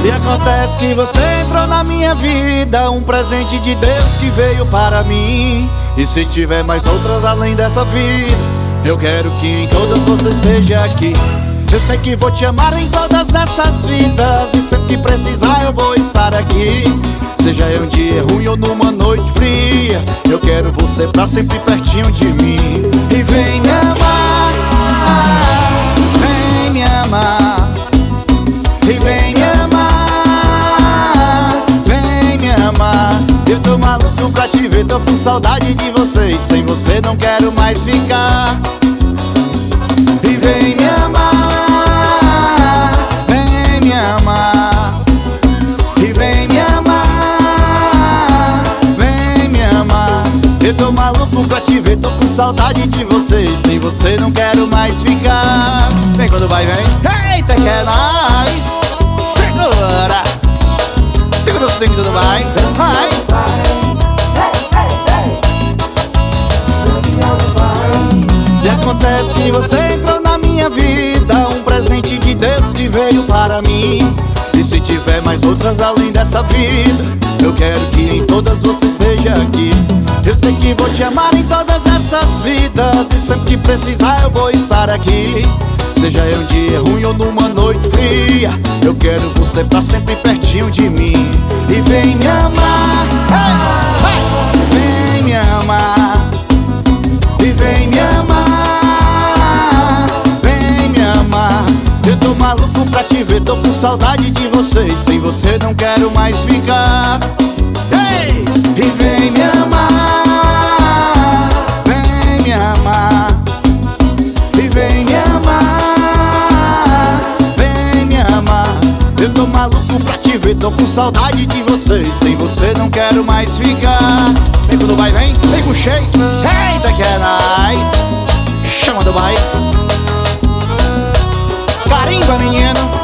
E acontece que você entrou na minha vida, um presente de Deus que veio para mim. E se tiver mais outras além dessa vida, eu quero que em todas você esteja aqui. Eu sei que vou te amar em todas essas vidas, e sempre que precisar eu vou estar aqui. Seja em um dia ruim ou numa noite fria, eu quero você pra sempre pertinho de mim. E vem me amar, vem me amar. E vem me amar, vem me amar. Eu tô maluco pra te ver, tô com saudade de você, e sem você não quero mais ficar. E vem me amar, vem me amar. E vem me amar, vem me amar. Eu tô maluco pra te ver, tô com saudade de você, e sem você não quero mais ficar. Vem quando vai, vem. Eita que é nóis. Segura, segura o swing, tudo vai. Vai. E acontece que você entrou na minha vida, um presente de Deus que veio para mim. E se tiver mais outras além dessa vida, eu quero que em todas você esteja aqui. Eu sei que vou te amar em todas essas vidas, e sempre que precisar eu vou estar aqui. Seja em um dia ruim ou numa noite fria, eu quero você pra sempre pertinho de mim. E vem me amar, vem me amar. E vem me amar, vem me amar. Eu tô maluco pra te ver, tô com saudade de você, e sem você não quero mais ficar. Hey! E vem me amar, vem me amar. E vem me amar, vem me amar. Eu tô maluco pra te ver, tô com saudade de você, e sem você não quero mais ficar. Vem quando vai, vem, vem com shake. Eita que é nice. Chama do vai. Carimba, menino.